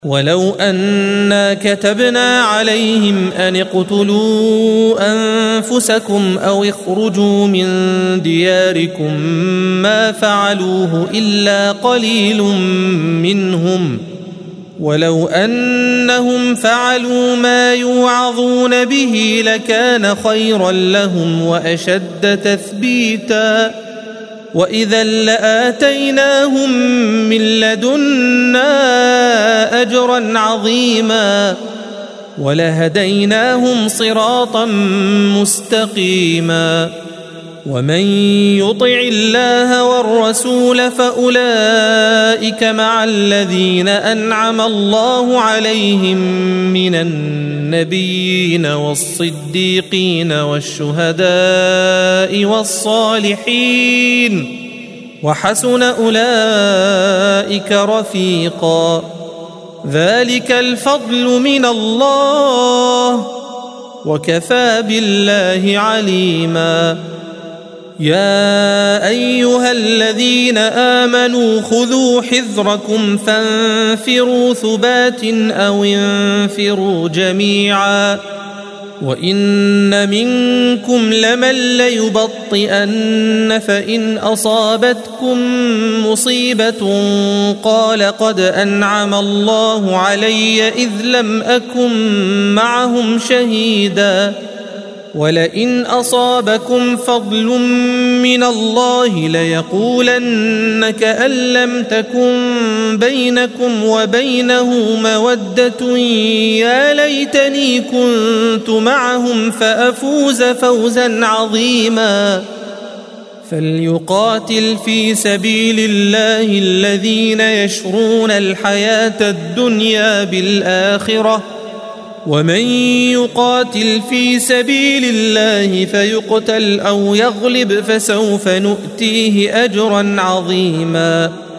ولو أنا كتبنا عليهم أن اقتلوا أنفسكم أو اخرجوا من دياركم ما فعلوه إلا قليل منهم ولو أنهم فعلوا ما يوعظون به لكان خيرا لهم وأشد تثبيتا وإذا لآتيناهم من لدنا أجرا عظيما ولهديناهم صراطا مستقيما ومن يطع الله والرسول فأولئك مع الذين أنعم الله عليهم من النبيين والصديقين والشهداء والصالحين وحسن أولئك رفيقا ذلك الفضل من الله وكفى بالله عليما يا أيها الذين آمنوا خذوا حذركم فانفروا ثبات أو انفروا جميعا وإن منكم لمن ليبطئن فإن أصابتكم مصيبة قال قد أنعم الله علي إذ لم أكن معهم شهيدا ولئن أصابكم فضل من الله ليقولن كأن لم تكن بينكم وبينه مودة يا ليتني كنت معهم فأفوز فوزا عظيما فليقاتل في سبيل الله الذين يشرون الحياة الدنيا بالآخرة ومن يقاتل في سبيل الله فيقتل أو يغلب فسوف نؤتيه أجرا عظيما